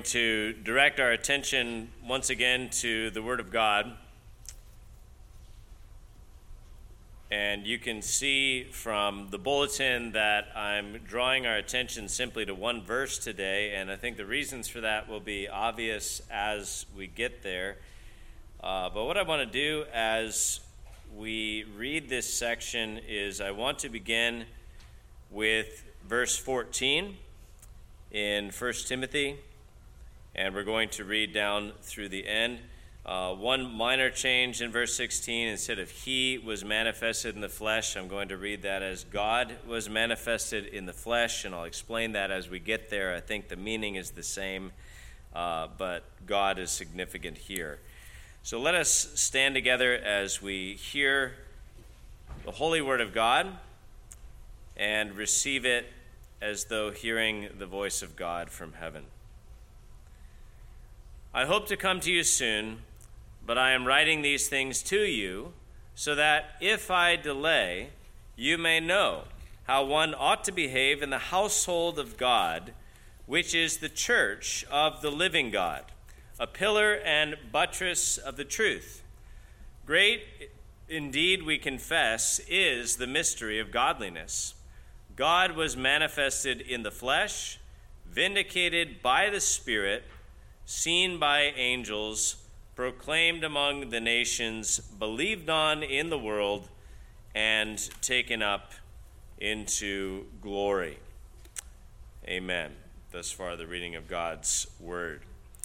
to direct our attention once again to the Word of God. And you can see from the bulletin that I'm drawing our attention simply to one verse today, and I think the reasons for that will be obvious as we get there. But what I want to do as we read this section is I want to begin with verse 14 in 1 Timothy, and we're going to read down through the end. One minor change in verse 16, instead of he was manifested in the flesh, I'm going to read that as God was manifested in the flesh, and I'll explain that as we get there. I think the meaning is the same, but God is significant here. So let us stand together as we hear the holy word of God and receive it as though hearing the voice of God from heaven. I hope to come to you soon, but I am writing these things to you so that if I delay, you may know how one ought to behave in the household of God, which is the church of the living God, a pillar and buttress of the truth. Great, indeed, we confess, is the mystery of godliness. God was manifested in the flesh, vindicated by the Spirit, seen by angels, proclaimed among the nations, believed on in the world, and taken up into glory. Amen. Thus far, the reading of God's word.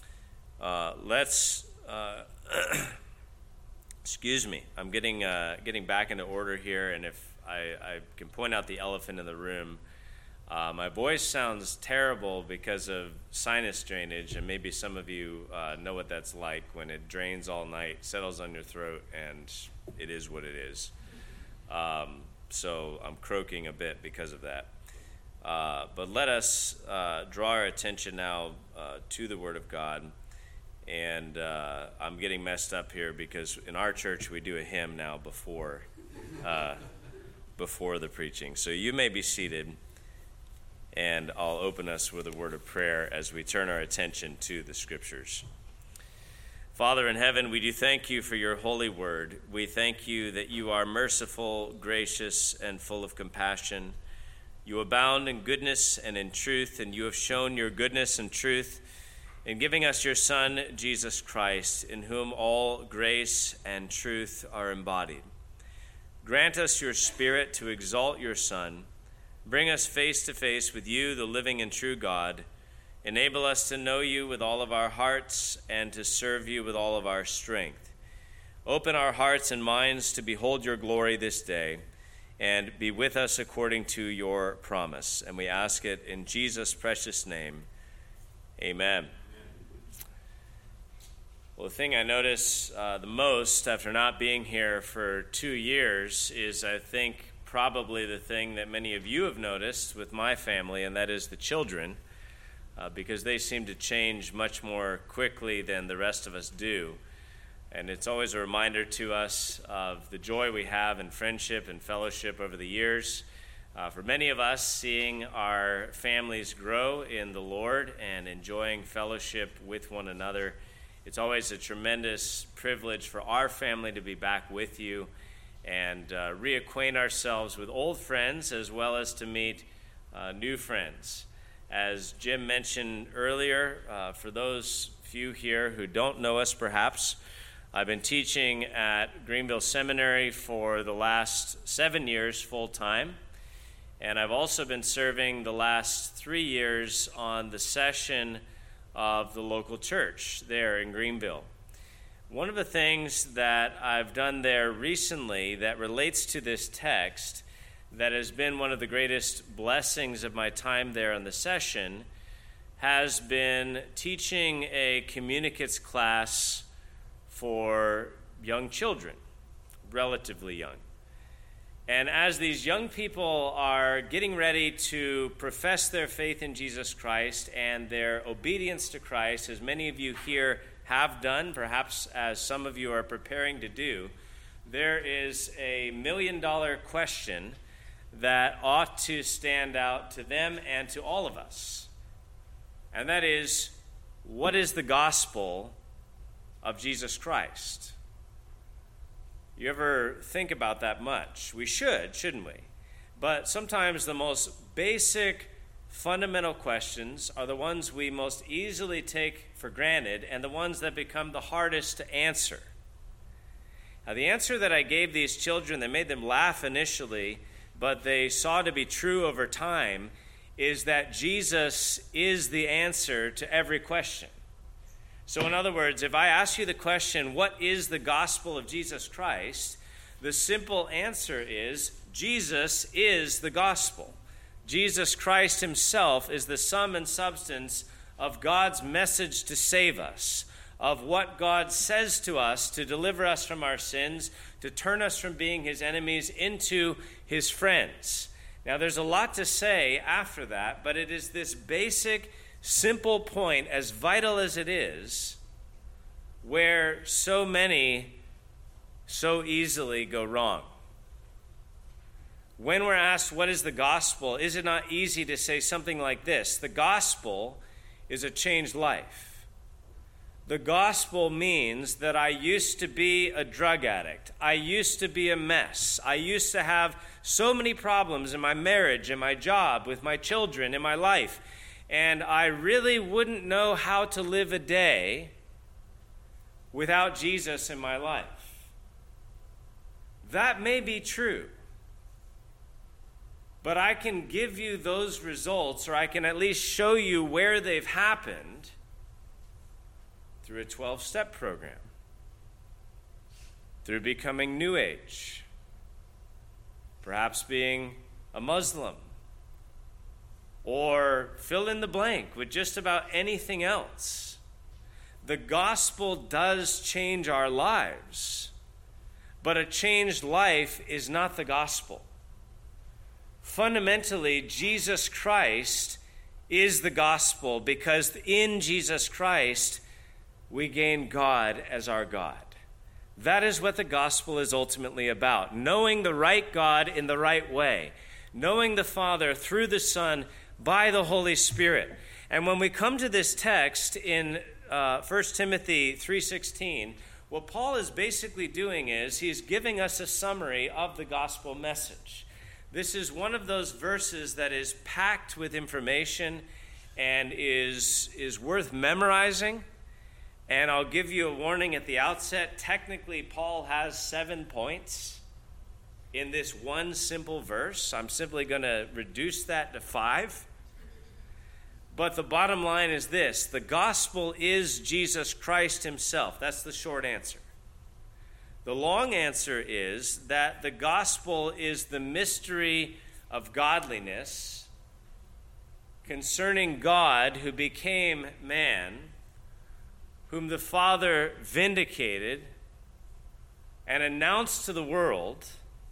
Excuse me. I'm getting back into order here, and if I can point out the elephant in the room. My voice sounds terrible because of sinus drainage, and maybe some of you know what that's like when it drains all night, settles on your throat, and it is what it is. So I'm croaking a bit because of that. But let us draw our attention now to the Word of God. And I'm getting messed up here because in our church we do a hymn now before the preaching. So you may be seated. And I'll open us with a word of prayer as we turn our attention to the Scriptures. Father in heaven, we do thank you for your holy word. We thank you that you are merciful, gracious, and full of compassion. You abound in goodness and in truth, and you have shown your goodness and truth in giving us your Son, Jesus Christ, in whom all grace and truth are embodied. Grant us your Spirit to exalt your Son. Bring us face to face with you, the living and true God. Enable us to know you with all of our hearts and to serve you with all of our strength. Open our hearts and minds to behold your glory this day, and be with us according to your promise. And we ask it in Jesus' precious name. Amen. Well, the thing I notice the most after not being here for 2 years is, I think, probably the thing that many of you have noticed with my family, and that is the children, because they seem to change much more quickly than the rest of us do. And it's always a reminder to us of the joy we have in friendship and fellowship over the years. For many of us, seeing our families grow in the Lord and enjoying fellowship with one another, it's always a tremendous privilege for our family to be back with you and reacquaint ourselves with old friends as well as to meet new friends. As Jim mentioned earlier, for those few here who don't know us perhaps, I've been teaching at Greenville Seminary for the last 7 years full-time, and I've also been serving the last 3 years on the session of the local church there in Greenville. One of the things that I've done there recently that relates to this text that has been one of the greatest blessings of my time there in the session has been teaching a communicates class for young children, relatively young. And as these young people are getting ready to profess their faith in Jesus Christ and their obedience to Christ, as many of you here have done, perhaps as some of you are preparing to do, there is a $1 million question that ought to stand out to them and to all of us. And that is, what is the gospel of Jesus Christ? You ever think about that much? We should, shouldn't we? But sometimes the most basic, fundamental questions are the ones we most easily take for granted and the ones that become the hardest to answer. Now, the answer that I gave these children that made them laugh initially, but they saw to be true over time, is that Jesus is the answer to every question. So in other words, if I ask you the question, what is the gospel of Jesus Christ? The simple answer is, Jesus is the gospel. Jesus Christ himself is the sum and substance of God's message to save us, of what God says to us to deliver us from our sins, to turn us from being his enemies into his friends. Now, there's a lot to say after that, but it is this basic, simple point, as vital as it is, where so many so easily go wrong. When we're asked, what is the gospel, is it not easy to say something like this? The gospel is a changed life. The gospel means that I used to be a drug addict. I used to be a mess. I used to have so many problems in my marriage, in my job, with my children, in my life. And I really wouldn't know how to live a day without Jesus in my life. That may be true. But I can give you those results, or I can at least show you where they've happened through a 12-step program, through becoming New Age, perhaps being a Muslim, or fill in the blank with just about anything else. The gospel does change our lives, but a changed life is not the gospel. Fundamentally, Jesus Christ is the gospel, because in Jesus Christ we gain God as our God. That is what the gospel is ultimately about. Knowing the right God in the right way. Knowing the Father through the Son by the Holy Spirit. And when we come to this text in 1 Timothy 3:16, what Paul is basically doing is he's giving us a summary of the gospel message. This is one of those verses that is packed with information and is worth memorizing. And I'll give you a warning at the outset. Technically, Paul has 7 points in this one simple verse. I'm simply going to reduce that to 5. But the bottom line is this: the gospel is Jesus Christ himself. That's the short answer. The long answer is that the gospel is the mystery of godliness concerning God who became man, whom the Father vindicated and announced to the world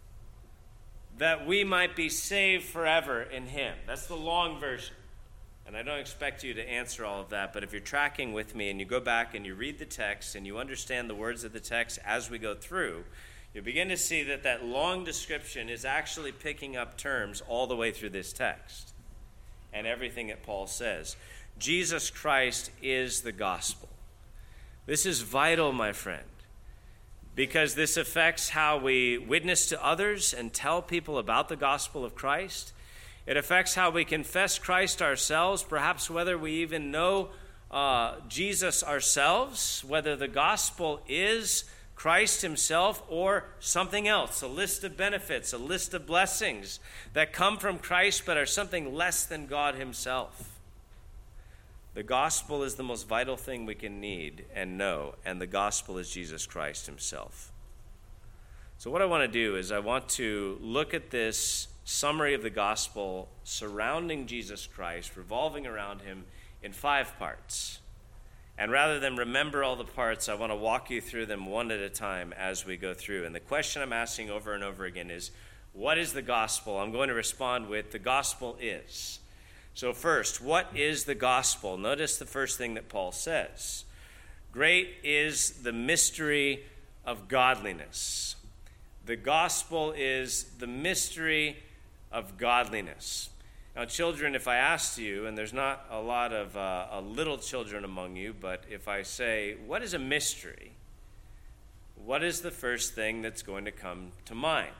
that we might be saved forever in him. That's the long version. And I don't expect you to answer all of that, but if you're tracking with me and you go back and you read the text and you understand the words of the text as we go through, you'll begin to see that that long description is actually picking up terms all the way through this text and everything that Paul says. Jesus Christ is the gospel. This is vital, my friend, because this affects how we witness to others and tell people about the gospel of Christ. It affects how we confess Christ ourselves, perhaps whether we even know Jesus ourselves, whether the gospel is Christ himself or something else, a list of benefits, a list of blessings that come from Christ but are something less than God himself. The gospel is the most vital thing we can need and know, and the gospel is Jesus Christ himself. So what I want to do is I want to look at this summary of the gospel surrounding Jesus Christ, revolving around him in 5 parts. And rather than remember all the parts, I want to walk you through them one at a time as we go through. And the question I'm asking over and over again is, what is the gospel? I'm going to respond with, the gospel is. So first, what is the gospel? Notice the first thing that Paul says. Great is the mystery of godliness. The gospel is the mystery of godliness. Now, children, if I asked you, and there's not a lot of little children among you, but if I say, what is a mystery? What is the first thing that's going to come to mind?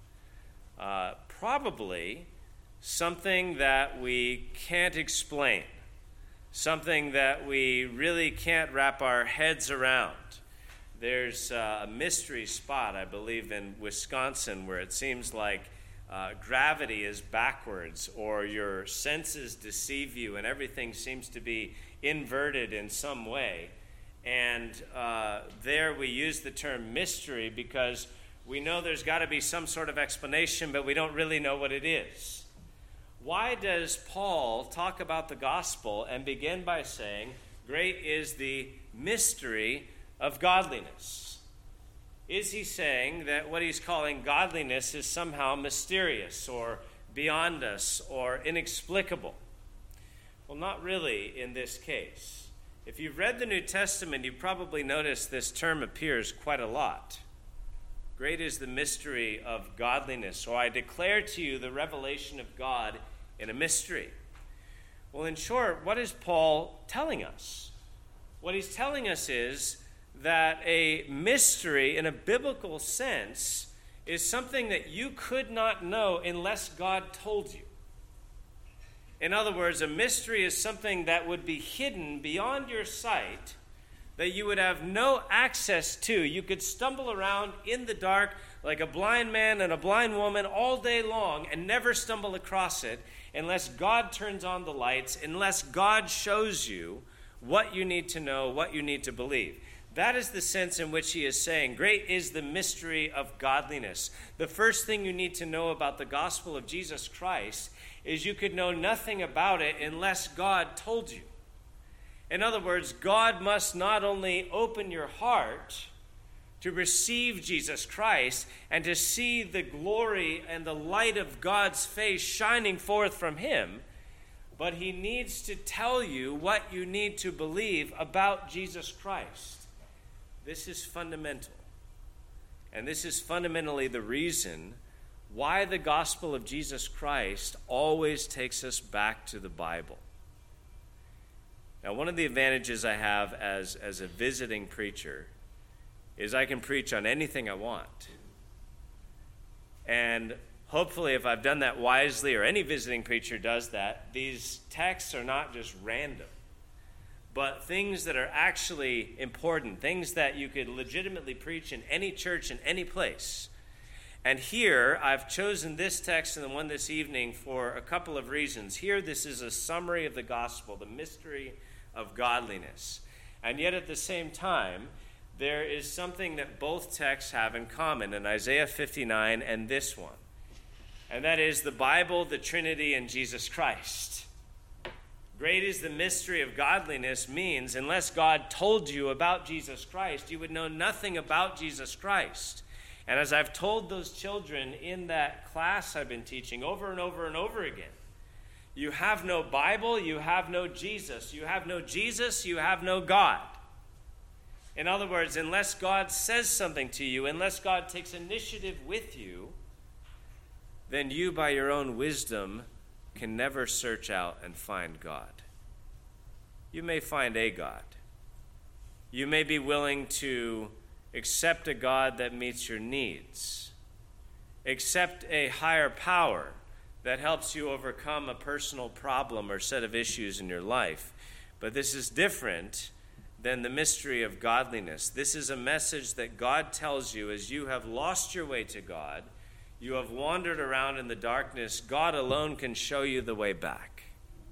Probably something that we can't explain, something that we really can't wrap our heads around. There's a mystery spot, I believe, in Wisconsin where it seems like gravity is backwards, or your senses deceive you and everything seems to be inverted in some way. And there we use the term mystery because we know there's got to be some sort of explanation, but we don't really know what it is. Why does Paul talk about the gospel and begin by saying, great is the mystery of godliness? Is he saying that what he's calling godliness is somehow mysterious or beyond us or inexplicable? Well, not really in this case. If you've read the New Testament, you probably noticed this term appears quite a lot. Great is the mystery of godliness, or I declare to you the revelation of God in a mystery. Well, in short, what is Paul telling us? What he's telling us is that a mystery in a biblical sense is something that you could not know unless God told you. In other words, a mystery is something that would be hidden beyond your sight, that you would have no access to. You could stumble around in the dark like a blind man and a blind woman all day long and never stumble across it unless God turns on the lights, unless God shows you what you need to know, what you need to believe. That is the sense in which he is saying, great is the mystery of godliness. The first thing you need to know about the gospel of Jesus Christ is you could know nothing about it unless God told you. In other words, God must not only open your heart to receive Jesus Christ and to see the glory and the light of God's face shining forth from him, but he needs to tell you what you need to believe about Jesus Christ. This is fundamental. And this is fundamentally the reason why the gospel of Jesus Christ always takes us back to the Bible. Now, one of the advantages I have as a visiting preacher is I can preach on anything I want. And hopefully, if I've done that wisely, or any visiting preacher does that, these texts are not just random, but things that are actually important, things that you could legitimately preach in any church, in any place. And here, I've chosen this text and the one this evening for a couple of reasons. Here, this is a summary of the gospel, the mystery of godliness. And yet, at the same time, there is something that both texts have in common in Isaiah 59 and this one. And that is the Bible, the Trinity, and Jesus Christ. Great is the mystery of godliness means unless God told you about Jesus Christ, you would know nothing about Jesus Christ. And as I've told those children in that class I've been teaching over and over and over again, you have no Bible, you have no Jesus. You have no Jesus, you have no God. In other words, unless God says something to you, unless God takes initiative with you, then you, by your own wisdom, can never search out and find God. You may find a God. You may be willing to accept a God that meets your needs, accept a higher power that helps you overcome a personal problem or set of issues in your life. But this is different than the mystery of godliness. This is a message that God tells you as you have lost your way to God, you have wandered around in the darkness, God alone can show you the way back.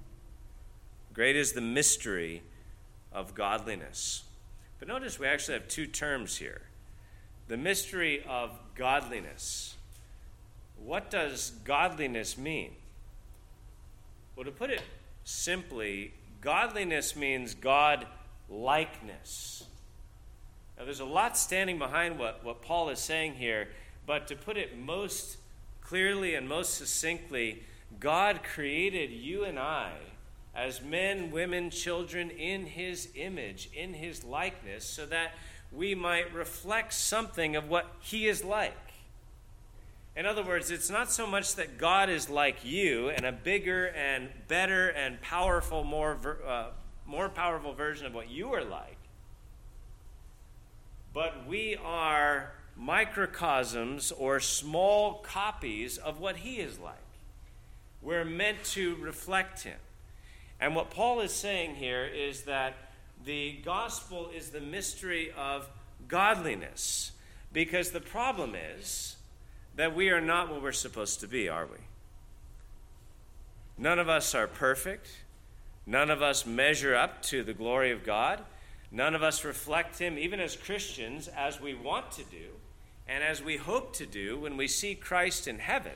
Great is the mystery of godliness. But notice we actually have two terms here. The mystery of godliness. What does godliness mean? Well, to put it simply, godliness means God-likeness. Now, there's a lot standing behind what Paul is saying here, but to put it most clearly and most succinctly, God created you and I as men, women, children in his image, in his likeness, so that we might reflect something of what he is like. In other words, it's not so much that God is like you and a bigger and better and powerful, more powerful version of what you are like, but we are microcosms or small copies of what he is like. We're meant to reflect him. And what Paul is saying here is that the gospel is the mystery of godliness, because the problem is that we are not what we're supposed to be, are we? None of us are perfect. None of us measure up to the glory of God. None of us reflect him, even as Christians, as we want to do and as we hope to do when we see Christ in heaven.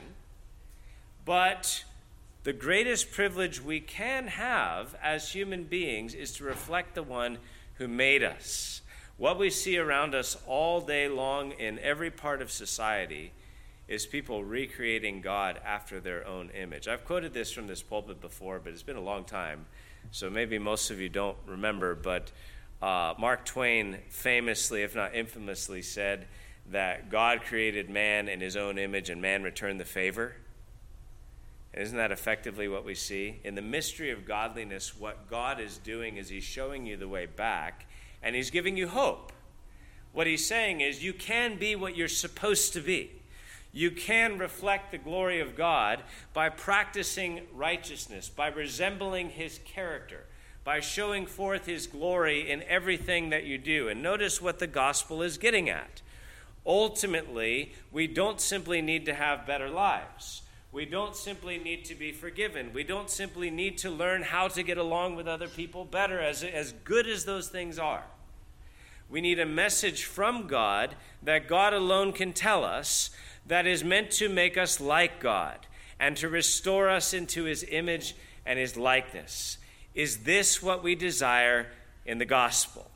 But the greatest privilege we can have as human beings is to reflect the one who made us. What we see around us all day long in every part of society is people recreating God after their own image. I've quoted this from this pulpit before, but it's been a long time, so maybe most of you don't remember, but Mark Twain famously, if not infamously, said that God created man in his own image and man returned the favor. And isn't that effectively what we see? In the mystery of godliness, what God is doing is he's showing you the way back, and he's giving you hope. What he's saying is you can be what you're supposed to be. You can reflect the glory of God by practicing righteousness, by resembling his character, by showing forth his glory in everything that you do. And notice what the gospel is getting at. Ultimately, we don't simply need to have better lives. We don't simply need to be forgiven. We don't simply need to learn how to get along with other people better, as good as those things are. We need a message from God that God alone can tell us, that is meant to make us like God and to restore us into his image and his likeness. Is this what we desire in the gospel?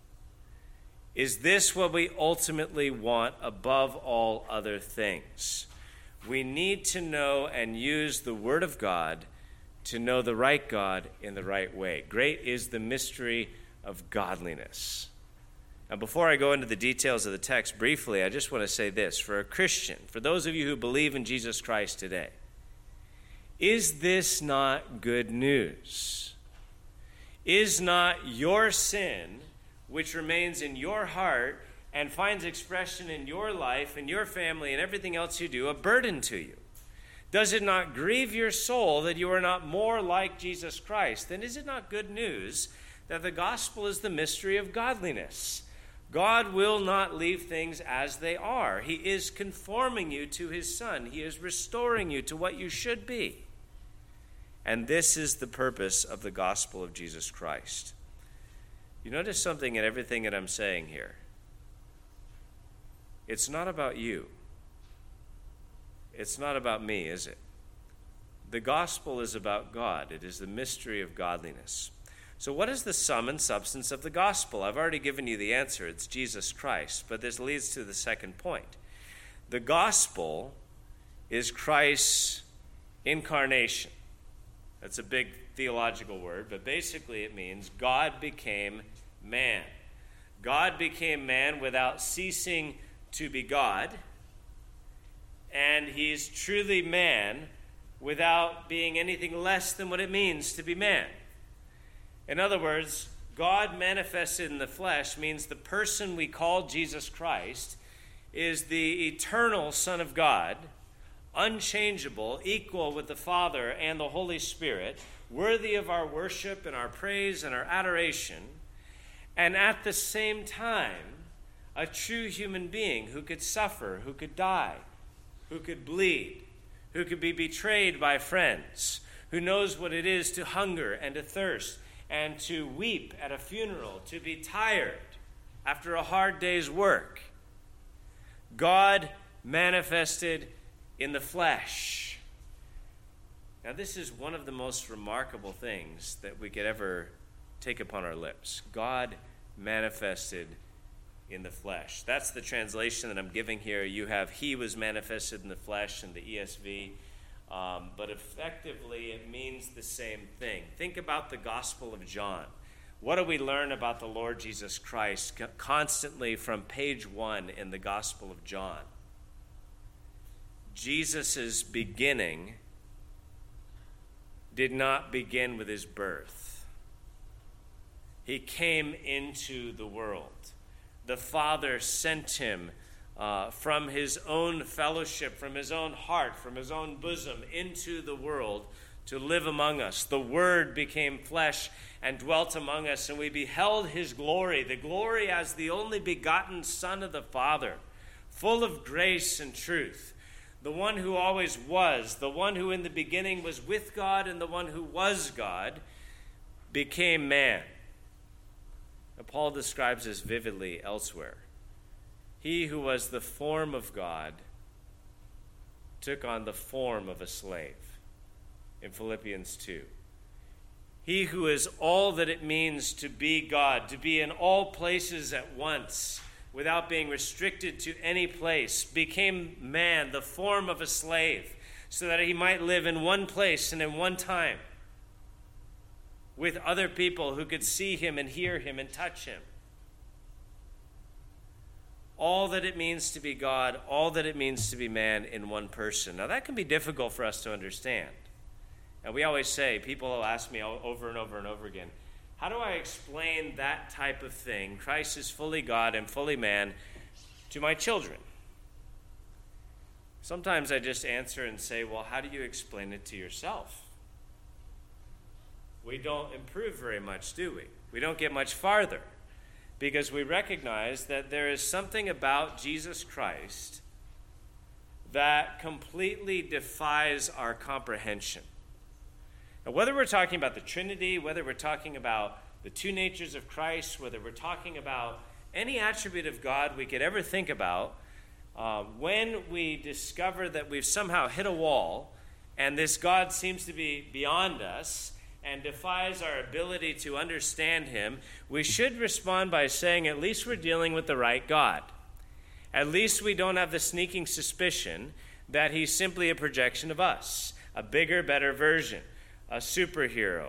Is this what we ultimately want above all other things? We need to know and use the Word of God to know the right God in the right way. Great is the mystery of godliness. Now, before I go into the details of the text briefly, I just want to say this. For a Christian, for those of you who believe in Jesus Christ today, is this not good news? Is not your sin, which remains in your heart and finds expression in your life and your family and everything else you do, a burden to you? Does it not grieve your soul that you are not more like Jesus Christ? Then is it not good news that the gospel is the mystery of godliness? God will not leave things as they are. He is conforming you to his Son. He is restoring you to what you should be. And this is the purpose of the gospel of Jesus Christ. You notice something in everything that I'm saying here. It's not about you. It's not about me, is it? The gospel is about God. It is the mystery of godliness. So what is the sum and substance of the gospel? I've already given you the answer. It's Jesus Christ. But this leads to the second point. The gospel is Christ's incarnation. That's a big theological word, but basically it means God became man. God became man without ceasing to be God, and he's truly man without being anything less than what it means to be man. In other words, God manifested in the flesh means the person we call Jesus Christ is the eternal Son of God, unchangeable, equal with the Father and the Holy Spirit, worthy of our worship and our praise and our adoration, and at the same time, a true human being who could suffer, who could die, who could bleed, who could be betrayed by friends, who knows what it is to hunger and to thirst and to weep at a funeral, to be tired after a hard day's work. God manifested in the flesh. Now, this is one of the most remarkable things that we could ever take upon our lips. God manifested in the flesh. That's the translation that I'm giving here. You have he was manifested in the flesh in the ESV. But effectively, it means the same thing. Think about the Gospel of John. What do we learn about the Lord Jesus Christ constantly from page 1 in the Gospel of John? Jesus' beginning did not begin with his birth. He came into the world. The Father sent him from his own fellowship, from his own heart, from his own bosom into the world to live among us. The Word became flesh and dwelt among us, and we beheld his glory, the glory as the only begotten Son of the Father, full of grace and truth. The one who always was, the one who in the beginning was with God, and the one who was God, became man. Now, Paul describes this vividly elsewhere. He who was the form of God took on the form of a slave in Philippians 2. He who is all that it means to be God, to be in all places at once, without being restricted to any place, became man, the form of a slave, so that he might live in one place and in one time with other people who could see him and hear him and touch him. All that it means to be God, all that it means to be man in one person. Now that can be difficult for us to understand. And we always say, people will ask me over and over and over again, how do I explain that type of thing, Christ is fully God and fully man, to my children? Sometimes I just answer and say, well, how do you explain it to yourself? We don't improve very much, do we? We don't get much farther, because we recognize that there is something about Jesus Christ that completely defies our comprehension. Now, whether we're talking about the Trinity, whether we're talking about the two natures of Christ, whether we're talking about any attribute of God we could ever think about, when we discover that we've somehow hit a wall and this God seems to be beyond us and defies our ability to understand him, we should respond by saying, at least we're dealing with the right God. At least we don't have the sneaking suspicion that he's simply a projection of us, a bigger, better version, a superhero,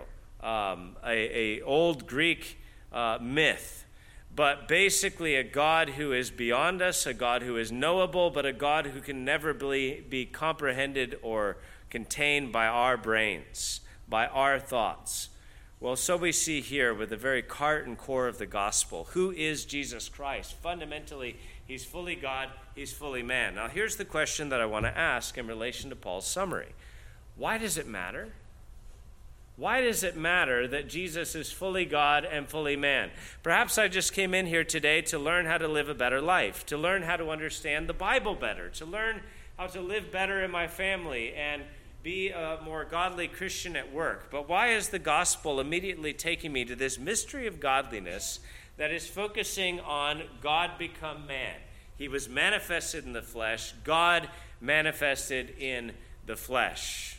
a old Greek myth, but basically a God who is beyond us, a God who is knowable, but a God who can never be comprehended or contained by our brains, by our thoughts. Well, so we see here with the very heart and core of the gospel. Who is Jesus Christ? Fundamentally, he's fully God, he's fully man. Now, here's the question that I want to ask in relation to Paul's summary. Why does it matter? Why does it matter that Jesus is fully God and fully man? Perhaps I just came in here today to learn how to live a better life, to learn how to understand the Bible better, to learn how to live better in my family and be a more godly Christian at work. But why is the gospel immediately taking me to this mystery of godliness that is focusing on God become man? He was manifested in the flesh, God manifested in the flesh.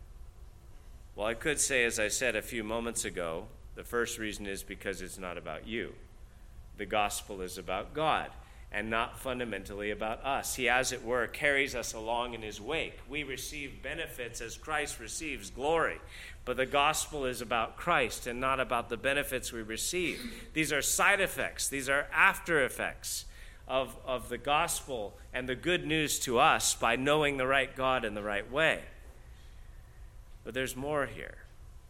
Well, I could say, as I said a few moments ago, the first reason is because it's not about you. The gospel is about God and not fundamentally about us. He, as it were, carries us along in his wake. We receive benefits as Christ receives glory. But the gospel is about Christ and not about the benefits we receive. These are side effects. These are after effects of the gospel and the good news to us by knowing the right God in the right way. But there's more here.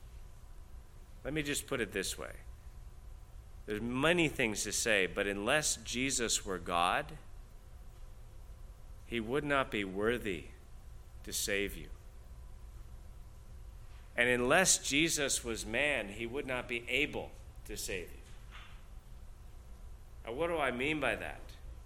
Let me just put it this way. There's many things to say, but unless Jesus were God, he would not be worthy to save you. And unless Jesus was man, he would not be able to save you. Now, what do I mean by that?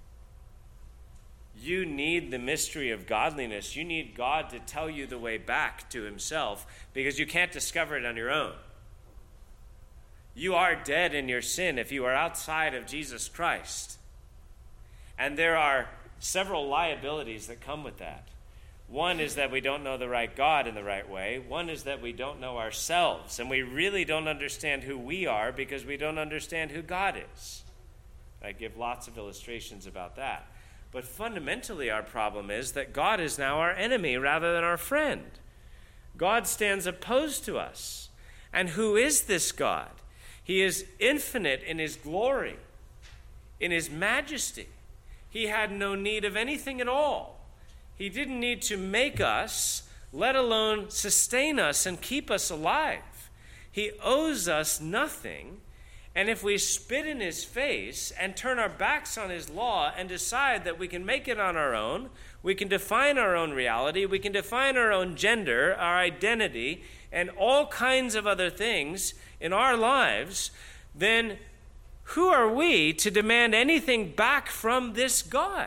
You need the mystery of godliness. You need God to tell you the way back to himself because you can't discover it on your own. You are dead in your sin if you are outside of Jesus Christ. And there are several liabilities that come with that. One is that we don't know the right God in the right way. One is that we don't know ourselves. And we really don't understand who we are because we don't understand who God is. I give lots of illustrations about that. But fundamentally, our problem is that God is now our enemy rather than our friend. God stands opposed to us. And who is this God? He is infinite in his glory, in his majesty. He had no need of anything at all. He didn't need to make us, let alone sustain us and keep us alive. He owes us nothing. And if we spit in his face and turn our backs on his law and decide that we can make it on our own, we can define our own reality, we can define our own gender, our identity, and all kinds of other things in our lives, then who are we to demand anything back from this God?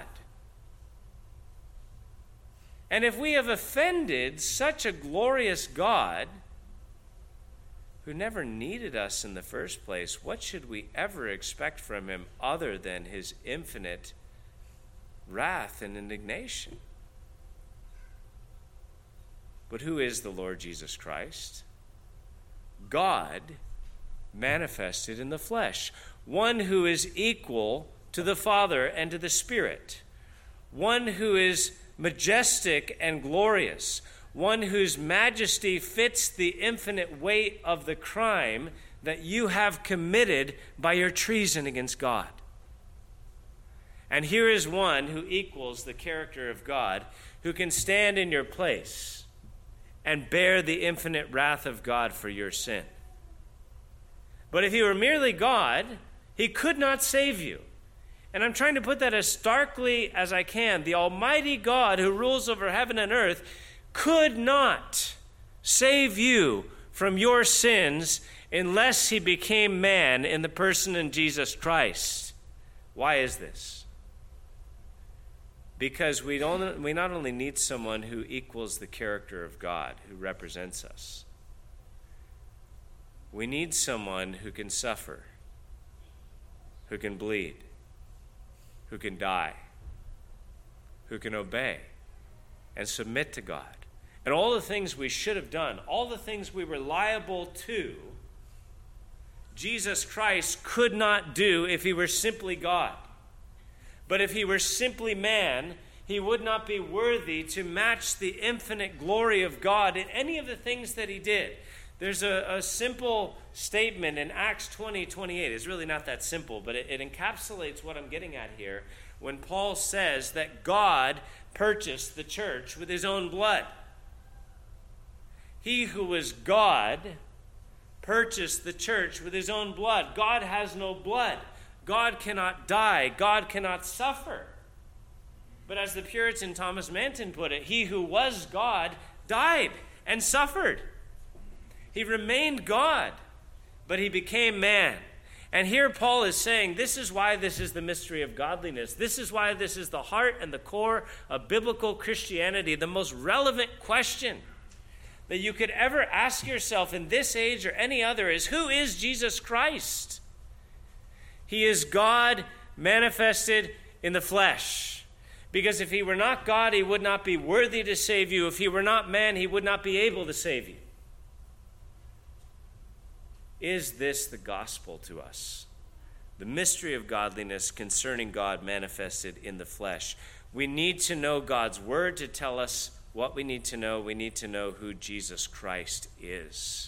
And if we have offended such a glorious God who never needed us in the first place, what should we ever expect from him other than his infinite wrath and indignation? But who is the Lord Jesus Christ? God manifested in the flesh, one who is equal to the Father and to the Spirit, one who is majestic and glorious, one whose majesty fits the infinite weight of the crime that you have committed by your treason against God. And here is one who equals the character of God, who can stand in your place and bear the infinite wrath of God for your sin. But if he were merely God, he could not save you. And I'm trying to put that as starkly as I can. The Almighty God who rules over heaven and earth could not save you from your sins unless he became man in the person of Jesus Christ. Why is this? Because we not only need someone who equals the character of God, who represents us. We need someone who can suffer, who can bleed, who can die, who can obey and submit to God. And all the things we should have done, all the things we were liable to, Jesus Christ could not do if he were simply God. But if he were simply man, he would not be worthy to match the infinite glory of God in any of the things that he did. There's a simple statement in Acts 20:28. It's really not that simple, but it encapsulates what I'm getting at here when Paul says that God purchased the church with his own blood. He who was God purchased the church with his own blood. God has no blood. God cannot die. God cannot suffer. But as the Puritan Thomas Manton put it, he who was God died and suffered. He remained God, but he became man. And here Paul is saying this is why this is the mystery of godliness. This is why this is the heart and the core of biblical Christianity, the most relevant question that you could ever ask yourself in this age or any other is, who is Jesus Christ? He is God manifested in the flesh. Because if he were not God, he would not be worthy to save you. If he were not man, he would not be able to save you. Is this the gospel to us? The mystery of godliness concerning God manifested in the flesh. We need to know God's word to tell us what we need to know. We need to know who Jesus Christ is.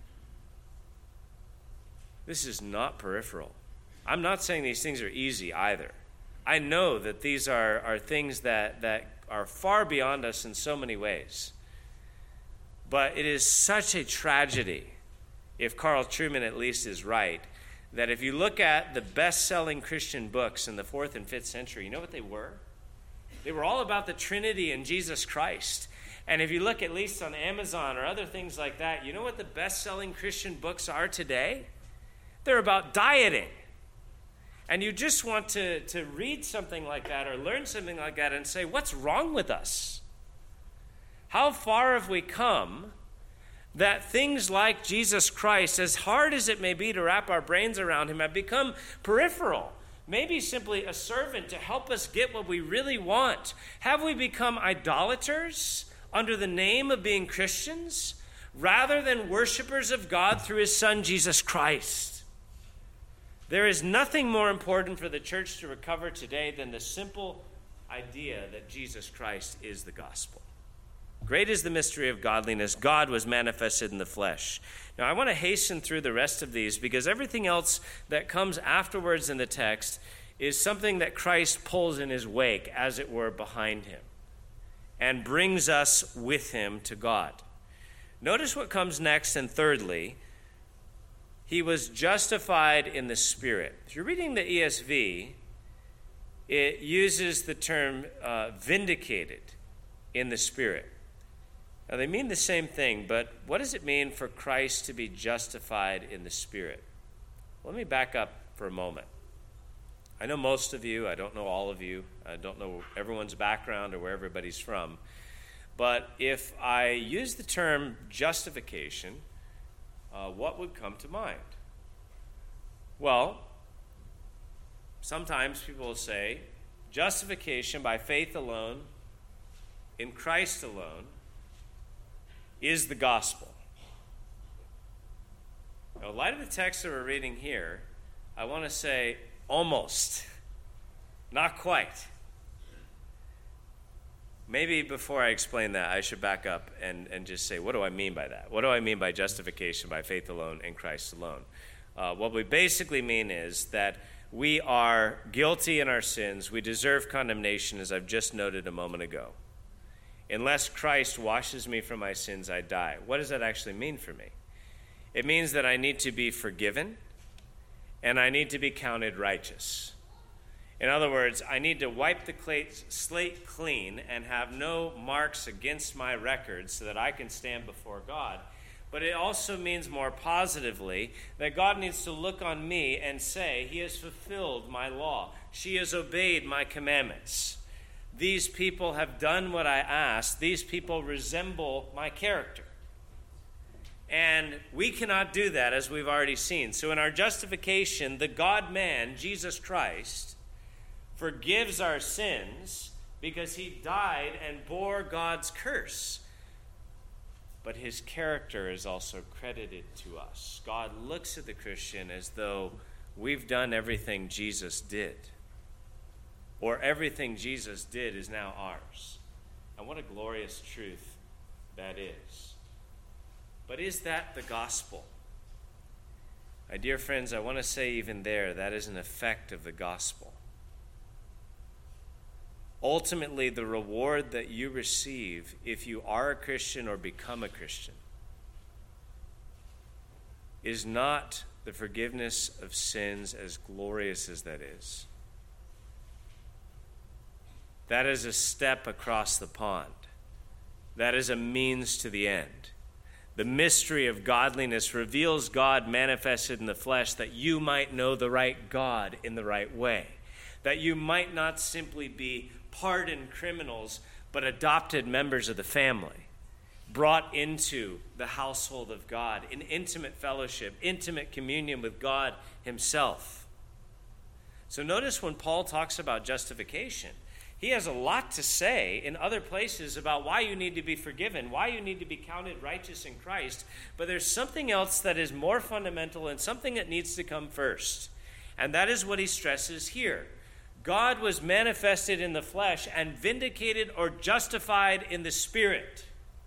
This is not peripheral. I'm not saying these things are easy either. I know that these are things that are far beyond us in so many ways. But it is such a tragedy, if Carl Trueman at least is right, that if you look at the best-selling Christian books in the 4th and 5th century, you know what they were? They were all about the Trinity and Jesus Christ. And if you look at least on Amazon or other things like that, you know what the best-selling Christian books are today? They're about dieting. And you just want to read something like that or learn something like that and say, what's wrong with us? How far have we come that things like Jesus Christ, as hard as it may be to wrap our brains around him, have become peripheral? Maybe simply a servant to help us get what we really want. Have we become idolaters under the name of being Christians rather than worshipers of God through his Son, Jesus Christ? There is nothing more important for the church to recover today than the simple idea that Jesus Christ is the gospel. Great is the mystery of godliness. God was manifested in the flesh. Now, I want to hasten through the rest of these because everything else that comes afterwards in the text is something that Christ pulls in his wake, as it were, behind him. and brings us with him to God. Notice what comes next, and thirdly, he was justified in the Spirit. If you're reading the ESV, it uses the term vindicated in the Spirit. Now, they mean the same thing, but what does it mean for Christ to be justified in the Spirit? Let me back up for a moment. I know most of you, I don't know all of you, I don't know everyone's background or where everybody's from, but if I use the term justification, what would come to mind? Well, sometimes people will say, justification by faith alone, in Christ alone, is the gospel. Now, in light of the text that we're reading here, I want to say almost, not quite. Maybe before I explain that, I should back up and just say, what do I mean by that? What do I mean by justification by faith alone in Christ alone? What we basically mean is that we are guilty in our sins. We deserve condemnation, as I've just noted a moment ago. Unless Christ washes me from my sins, I die. What does that actually mean for me? It means that I need to be forgiven and I need to be counted righteous. In other words, I need to wipe the slate clean and have no marks against my record so that I can stand before God. But it also means more positively that God needs to look on me and say, he has fulfilled my law. She has obeyed my commandments. These people have done what I asked. These people resemble my character. And we cannot do that, as we've already seen. So in our justification, the God-man, Jesus Christ, forgives our sins because he died and bore God's curse. But his character is also credited to us. God looks at the Christian as though we've done everything Jesus did, or everything Jesus did is now ours. And what a glorious truth that is. But is that the gospel? My dear friends, I want to say even there, that is an effect of the gospel. Ultimately, the reward that you receive if you are a Christian or become a Christian is not the forgiveness of sins, as glorious as that is. That is a step across the pond. That is a means to the end. The mystery of godliness reveals God manifested in the flesh, that you might know the right God in the right way, that you might not simply be pardoned criminals, but adopted members of the family, brought into the household of God in intimate fellowship, intimate communion with God himself. So notice when Paul talks about justification, he has a lot to say in other places about why you need to be forgiven, why you need to be counted righteous in Christ, but there's something else that is more fundamental and something that needs to come first, and that is what he stresses here. God was manifested in the flesh and vindicated or justified in the Spirit.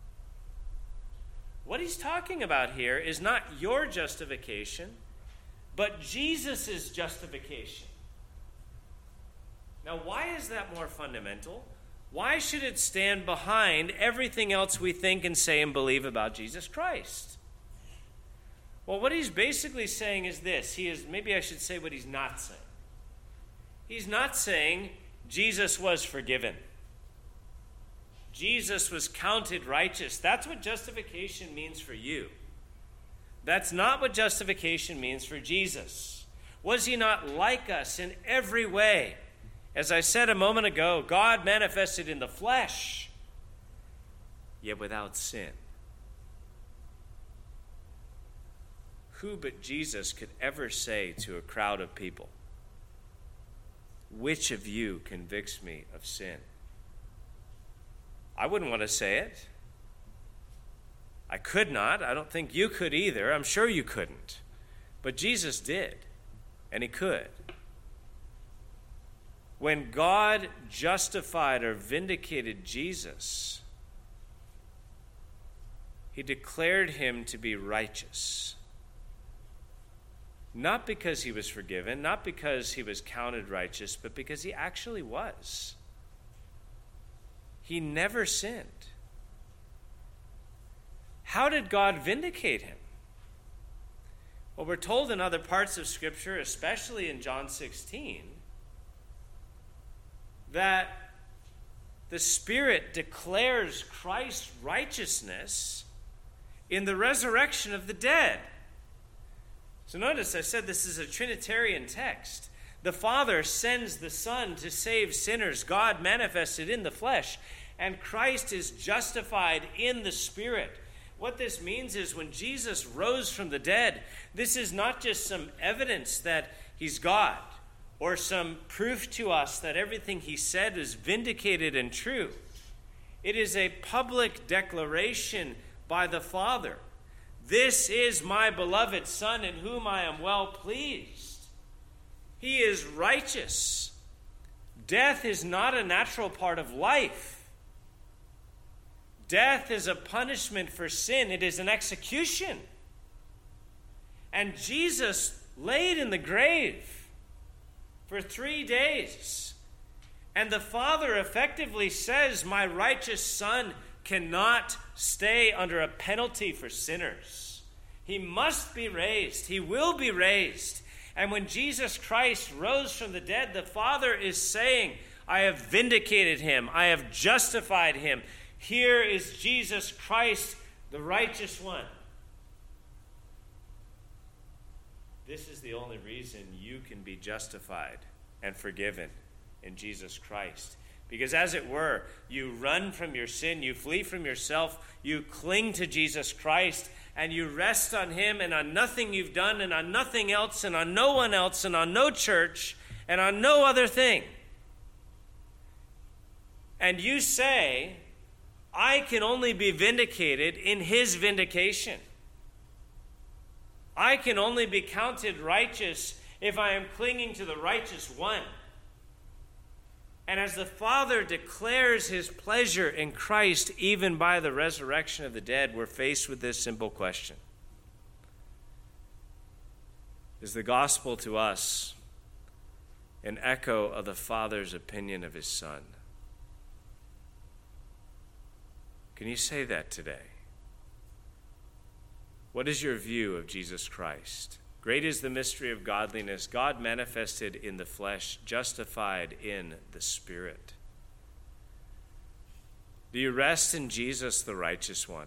What he's talking about here is not your justification, but Jesus' justification. Now, why is that more fundamental? Why should it stand behind everything else we think and say and believe about Jesus Christ? Well, what he's basically saying is this. Maybe I should say what he's not saying. He's not saying Jesus was forgiven. Jesus was counted righteous. That's what justification means for you. That's not what justification means for Jesus. Was he not like us in every way? As I said a moment ago, God manifested in the flesh, yet without sin. Who but Jesus could ever say to a crowd of people, "Which of you convicts me of sin?" I wouldn't want to say it. I could not. I don't think you could either. I'm sure you couldn't. But Jesus did, and he could. When God justified or vindicated Jesus, he declared him to be righteous. Not because he was forgiven, not because he was counted righteous, but because he actually was. He never sinned. How did God vindicate him? Well, we're told in other parts of Scripture, especially in John 16, that the Spirit declares Christ's righteousness in the resurrection of the dead. So notice I said this is a Trinitarian text. The Father sends the Son to save sinners, God manifested in the flesh, and Christ is justified in the Spirit. What this means is when Jesus rose from the dead, this is not just some evidence that he's God or some proof to us that everything he said is vindicated and true. It is a public declaration by the Father. This is my beloved Son in whom I am well pleased. He is righteous. Death is not a natural part of life. Death is a punishment for sin. It is an execution. And Jesus laid in the grave for 3 days. And the Father effectively says, my righteous Son cannot stay under a penalty for sinners. He must be raised. He will be raised. And when Jesus Christ rose from the dead, the Father is saying, I have vindicated him. I have justified him. Here is Jesus Christ, the righteous one. This is the only reason you can be justified and forgiven in Jesus Christ. Because as it were, you run from your sin, you flee from yourself, you cling to Jesus Christ, and you rest on him and on nothing you've done and on nothing else and on no one else and on no church and on no other thing. And you say, I can only be vindicated in his vindication. I can only be counted righteous if I am clinging to the righteous one. And as the Father declares his pleasure in Christ, even by the resurrection of the dead, we're faced with this simple question. Is the gospel to us an echo of the Father's opinion of his Son? Can you say that today? What is your view of Jesus Christ? Great is the mystery of godliness, God manifested in the flesh, justified in the Spirit. Do you rest in Jesus, the righteous one?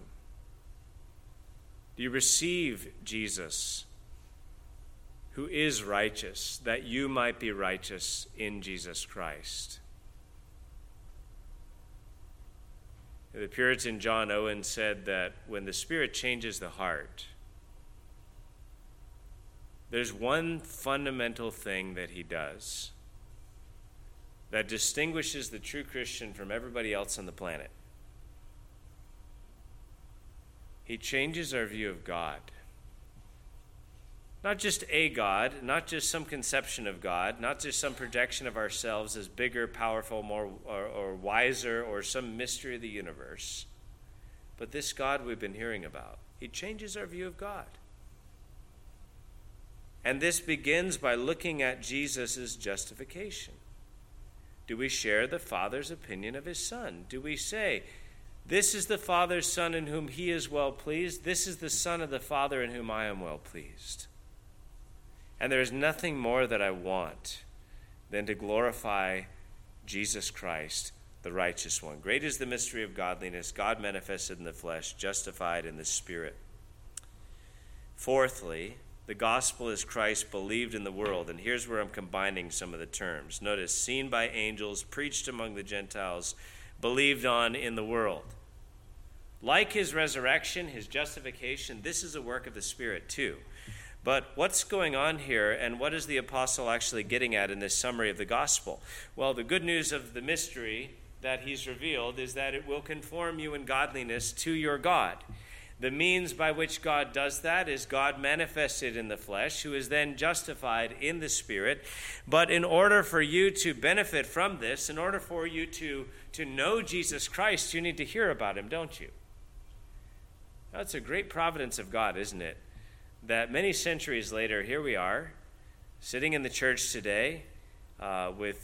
Do you receive Jesus, who is righteous, that you might be righteous in Jesus Christ? The Puritan John Owen said that when the Spirit changes the heart, there's one fundamental thing that he does that distinguishes the true Christian from everybody else on the planet. He changes our view of God. Not just a God, not just some conception of God, not just some projection of ourselves as bigger, powerful, more or wiser, or some mystery of the universe, but this God we've been hearing about. He changes our view of God. And this begins by looking at Jesus' justification. Do we share the Father's opinion of his Son? Do we say, this is the Father's Son in whom he is well pleased. This is the Son of the Father in whom I am well pleased. And there is nothing more that I want than to glorify Jesus Christ, the righteous one. Great is the mystery of godliness, God manifested in the flesh, justified in the Spirit. Fourthly, the gospel is Christ believed in the world. And here's where I'm combining some of the terms. Notice, seen by angels, preached among the Gentiles, believed on in the world. Like his resurrection, his justification, this is a work of the Spirit too. But what's going on here, and what is the apostle actually getting at in this summary of the gospel? Well, the good news of the mystery that he's revealed is that it will conform you in godliness to your God. The means by which God does that is God manifested in the flesh, who is then justified in the Spirit. But in order for you to benefit from this, in order for you to know Jesus Christ, you need to hear about him, don't you? That's a great providence of God, isn't it? That many centuries later, here we are, sitting in the church today with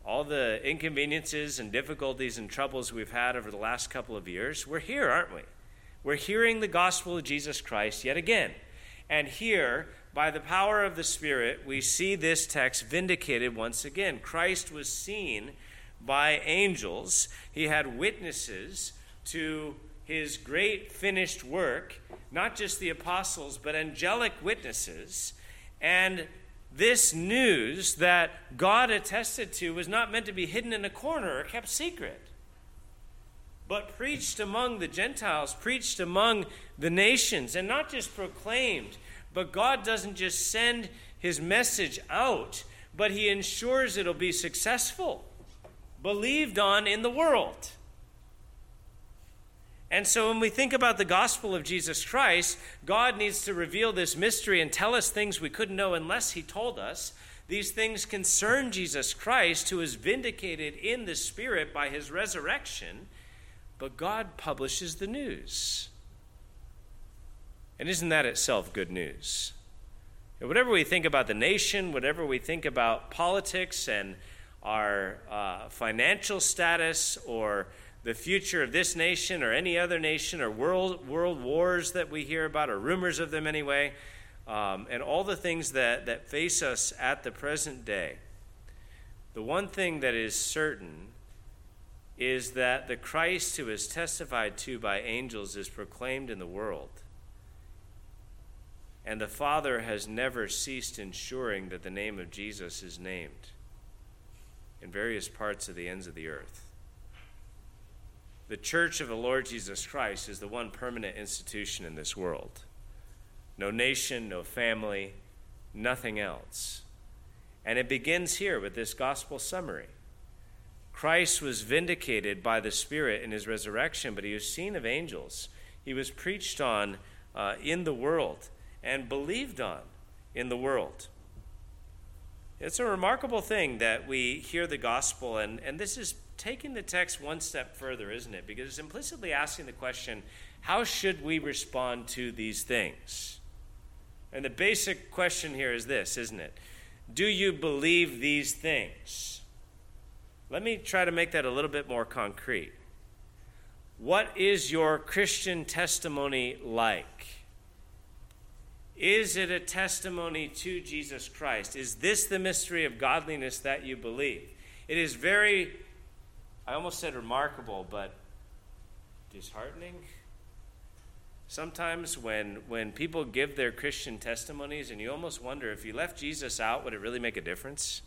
all the inconveniences and difficulties and troubles we've had over the last couple of years, we're here, aren't we? We're hearing the gospel of Jesus Christ yet again. And here, by the power of the Spirit, we see this text vindicated once again. Christ was seen by angels. He had witnesses to his great finished work, not just the apostles, but angelic witnesses. And this news that God attested to was not meant to be hidden in a corner or kept secret, but preached among the Gentiles, preached among the nations, and not just proclaimed. But God doesn't just send his message out, but he ensures it'll be successful, believed on in the world. And so when we think about the gospel of Jesus Christ, God needs to reveal this mystery and tell us things we couldn't know unless he told us. These things concern Jesus Christ, who is vindicated in the Spirit by his resurrection, but God publishes the news. And isn't that itself good news? And whatever we think about the nation, whatever we think about politics and our financial status, or the future of this nation or any other nation, or world wars that we hear about, or rumors of them anyway, and all the things that face us at the present day, the one thing that is certain is that the Christ who is testified to by angels is proclaimed in the world. And the Father has never ceased ensuring that the name of Jesus is named in various parts of the ends of the earth. The church of the Lord Jesus Christ is the one permanent institution in this world. No nation, no family, nothing else. And it begins here with this gospel summary. Christ was vindicated by the Spirit in his resurrection, but he was seen of angels. He was preached on in the world and believed on in the world. It's a remarkable thing that we hear the gospel, and this is taking the text one step further, isn't it? Because it's implicitly asking the question, how should we respond to these things? And the basic question here is this, isn't it? Do you believe these things? Let me try to make that a little bit more concrete. What is your Christian testimony like? Is it a testimony to Jesus Christ? Is this the mystery of godliness that you believe? It is very, I almost said remarkable, but disheartening. Sometimes when people give their Christian testimonies, and you almost wonder, if you left Jesus out, would it really make a difference?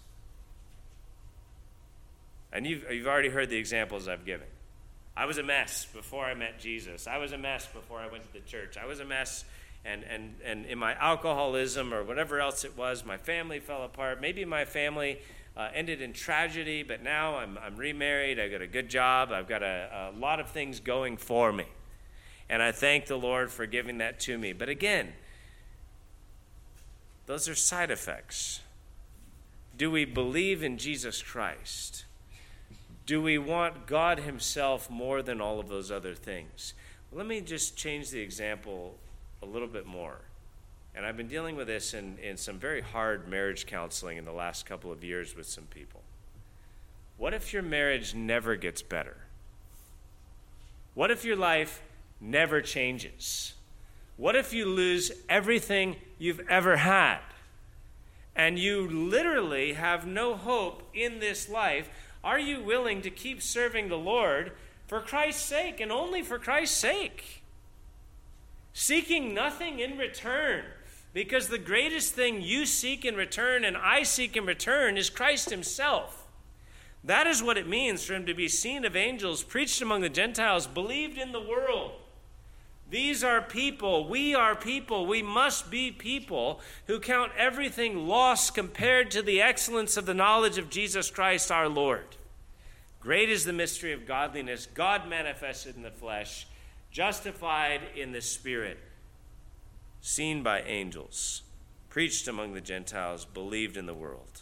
And you've already heard the examples I've given. I was a mess before I met Jesus. I was a mess before I went to the church. I was a mess and in my alcoholism or whatever else it was, my family fell apart. Maybe my family ended in tragedy, but now I'm remarried. I've got a good job. I've got a lot of things going for me. And I thank the Lord for giving that to me. But again, those are side effects. Do we believe in Jesus Christ? Do we want God himself more than all of those other things? Well, let me just change the example a little bit more. And I've been dealing with this in some very hard marriage counseling in the last couple of years with some people. What if your marriage never gets better? What if your life never changes? What if you lose everything you've ever had? And you literally have no hope in this life. Are you willing to keep serving the Lord for Christ's sake and only for Christ's sake? Seeking nothing in return, because the greatest thing you seek in return and I seek in return is Christ himself. That is what it means for him to be seen of angels, preached among the Gentiles, believed in the world. These are people, we must be people who count everything lost compared to the excellence of the knowledge of Jesus Christ our Lord. Great is the mystery of godliness, God manifested in the flesh, justified in the Spirit, seen by angels, preached among the Gentiles, believed in the world.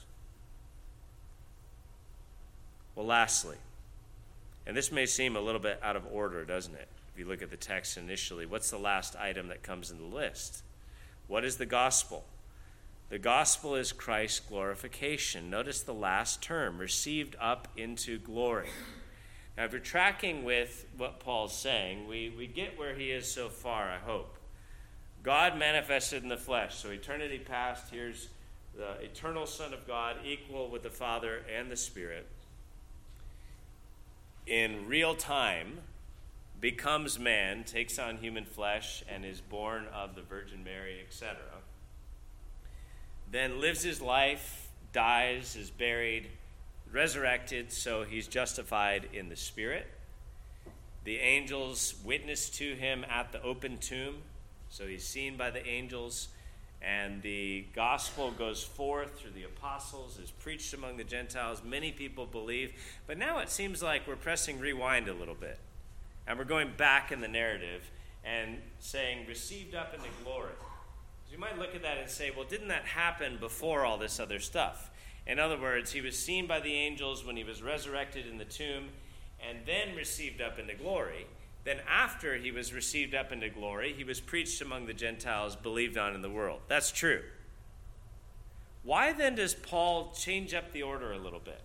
Well, lastly, and this may seem a little bit out of order, doesn't it? If you look at the text initially, what's the last item that comes in the list? What is the gospel? The gospel is Christ's glorification. Notice the last term, received up into glory. Now, if you're tracking with what Paul's saying, we get where he is so far, I hope. God manifested in the flesh. So eternity past, here's the eternal Son of God, equal with the Father and the Spirit. In real time, becomes man, takes on human flesh, and is born of the Virgin Mary, etc. Then lives his life, dies, is buried, resurrected, so he's justified in the Spirit. The angels witness to him at the open tomb, so he's seen by the angels, and the gospel goes forth through the apostles, is preached among the Gentiles. Many people believe, but now it seems like we're pressing rewind a little bit, and we're going back in the narrative and saying, received up into glory. So you might look at that and say, well, didn't that happen before all this other stuff? In other words, he was seen by the angels when he was resurrected in the tomb and then received up into glory. Then after he was received up into glory, he was preached among the Gentiles, believed on in the world. That's true. Why then does Paul change up the order a little bit?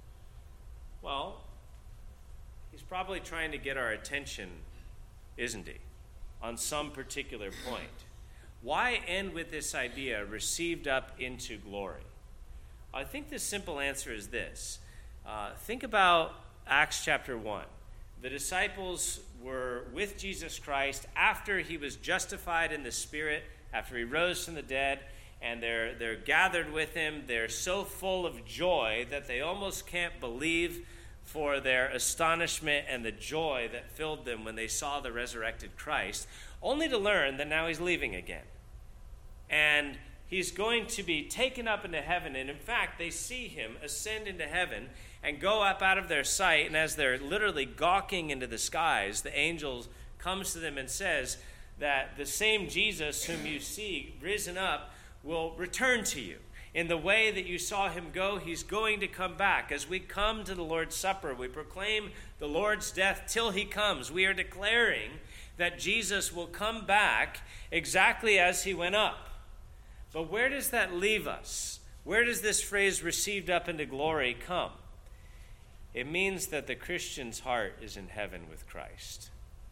Well, he's probably trying to get our attention, isn't he, on some particular point. Why end with this idea, received up into glory? I think the simple answer is this. Think about Acts chapter 1. The disciples were with Jesus Christ after he was justified in the Spirit, after he rose from the dead, and they're gathered with him. They're so full of joy that they almost can't believe for their astonishment and the joy that filled them when they saw the resurrected Christ, only to learn that now he's leaving again. And he's going to be taken up into heaven, and in fact, they see him ascend into heaven and go up out of their sight, and as they're literally gawking into the skies, the angel comes to them and says that the same Jesus whom you see risen up will return to you. In the way that you saw him go, he's going to come back. As we come to the Lord's Supper, we proclaim the Lord's death till he comes. We are declaring that Jesus will come back exactly as he went up. But where does that leave us? Where does this phrase, received up into glory, come? It means that the Christian's heart is in heaven with Christ.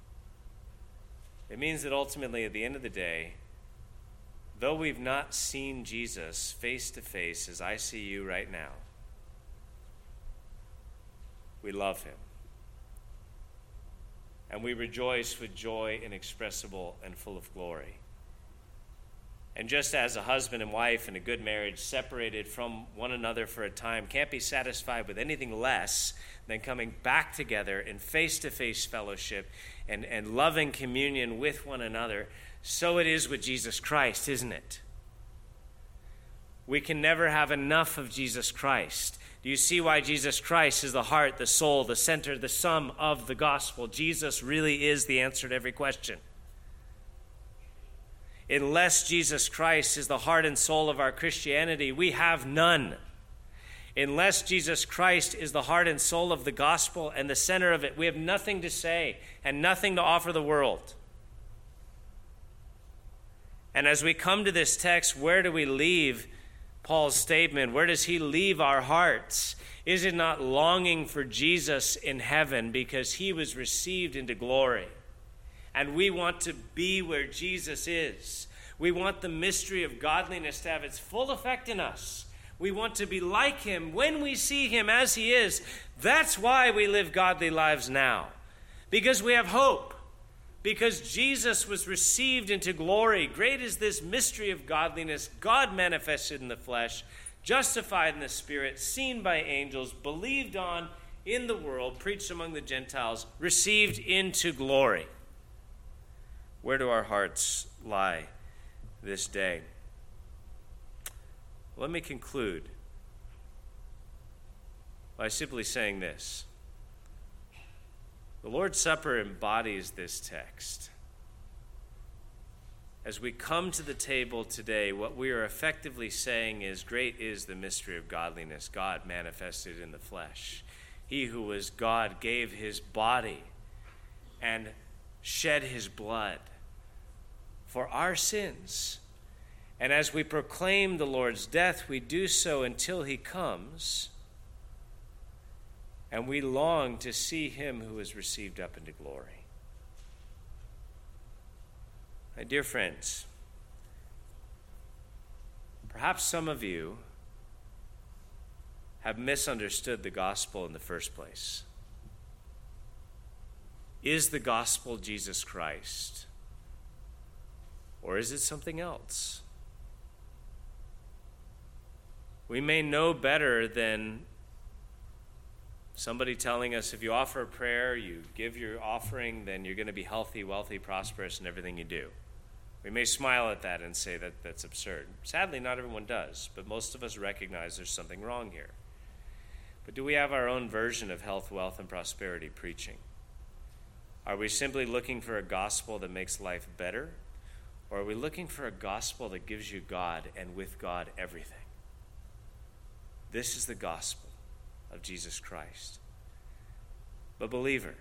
It means that ultimately, at the end of the day, though we've not seen Jesus face to face as I see you right now, we love him. And we rejoice with joy inexpressible and full of glory. And just as a husband and wife in a good marriage separated from one another for a time can't be satisfied with anything less than coming back together in face-to-face fellowship and loving communion with one another, so it is with Jesus Christ, isn't it? We can never have enough of Jesus Christ. Do you see why Jesus Christ is the heart, the soul, the center, the sum of the gospel? Jesus really is the answer to every question. Unless Jesus Christ is the heart and soul of our Christianity, we have none. Unless Jesus Christ is the heart and soul of the gospel and the center of it, we have nothing to say and nothing to offer the world. And as we come to this text, where do we leave Paul's statement? Where does he leave our hearts? Is it not longing for Jesus in heaven because he was received into glory? And we want to be where Jesus is. We want the mystery of godliness to have its full effect in us. We want to be like him when we see him as he is. That's why we live godly lives now. Because we have hope. Because Jesus was received into glory. Great is this mystery of godliness. God manifested in the flesh, justified in the Spirit, seen by angels, believed on in the world, preached among the Gentiles, received into glory. Where do our hearts lie this day? Let me conclude by simply saying this. The Lord's Supper embodies this text. As we come to the table today, what we are effectively saying is, great is the mystery of godliness, God manifested in the flesh. He who was God gave his body and shed his blood for our sins. And as we proclaim the Lord's death, we do so until he comes, and we long to see him who is received up into glory. My dear friends, perhaps some of you have misunderstood the gospel in the first place. Is the gospel Jesus Christ, or is it something else? We may know better than somebody telling us if you offer a prayer, you give your offering, then you're going to be healthy, wealthy, prosperous in everything you do. We may smile at that and say that that's absurd. Sadly, not everyone does, but most of us recognize there's something wrong here. But do we have our own version of health, wealth, and prosperity preaching? Are we simply looking for a gospel that makes life better? Or are we looking for a gospel that gives you God, and with God, everything? This is the gospel of Jesus Christ. But believer,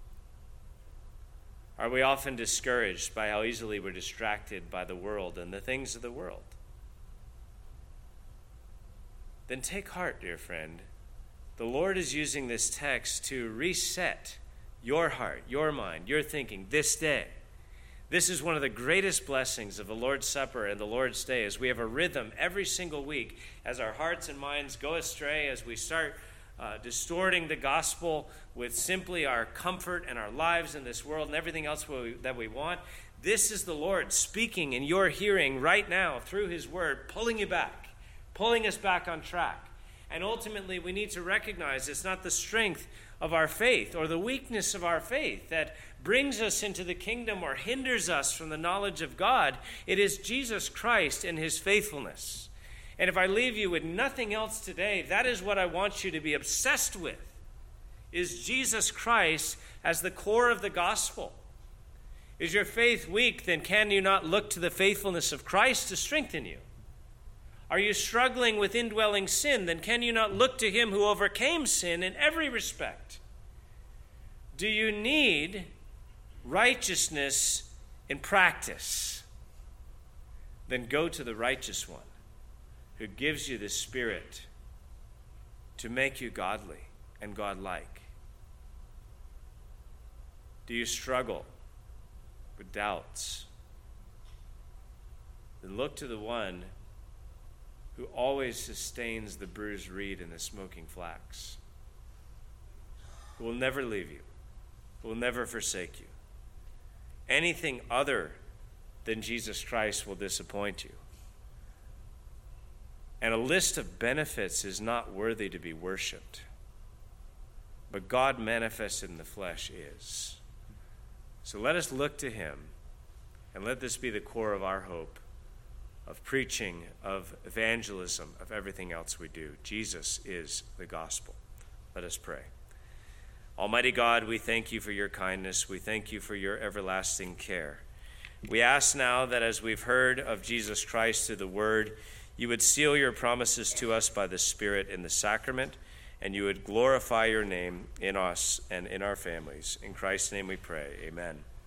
are we often discouraged by how easily we're distracted by the world and the things of the world? Then take heart, dear friend. The Lord is using this text to reset your heart, your mind, your thinking this day. This is one of the greatest blessings of the Lord's Supper and the Lord's Day, as we have a rhythm every single week as our hearts and minds go astray, as we start distorting the gospel with simply our comfort and our lives in this world and everything else that we want. This is the Lord speaking in your hearing right now through his word, pulling you back, pulling us back on track. And ultimately, we need to recognize it's not the strength of our faith or the weakness of our faith that brings us into the kingdom or hinders us from the knowledge of God. It is Jesus Christ and his faithfulness. And if I leave you with nothing else today, that is what I want you to be obsessed with, is Jesus Christ as the core of the gospel. Is your faith weak? Then can you not look to the faithfulness of Christ to strengthen you? Are you struggling with indwelling sin? Then can you not look to him who overcame sin in every respect? Do you need righteousness in practice? Then go to the righteous one who gives you the Spirit to make you godly and godlike. Do you struggle with doubts? Then look to the one who always sustains the bruised reed and the smoking flax, who will never leave you, who will never forsake you. Anything other than Jesus Christ will disappoint you. And a list of benefits is not worthy to be worshipped, but God manifested in the flesh is. So let us look to him, and let this be the core of our hope, of preaching, of evangelism, of everything else we do. Jesus is the gospel. Let us pray. Almighty God, we thank you for your kindness. We thank you for your everlasting care. We ask now that as we've heard of Jesus Christ through the word, you would seal your promises to us by the Spirit in the sacrament, and you would glorify your name in us and in our families. In Christ's name we pray. Amen.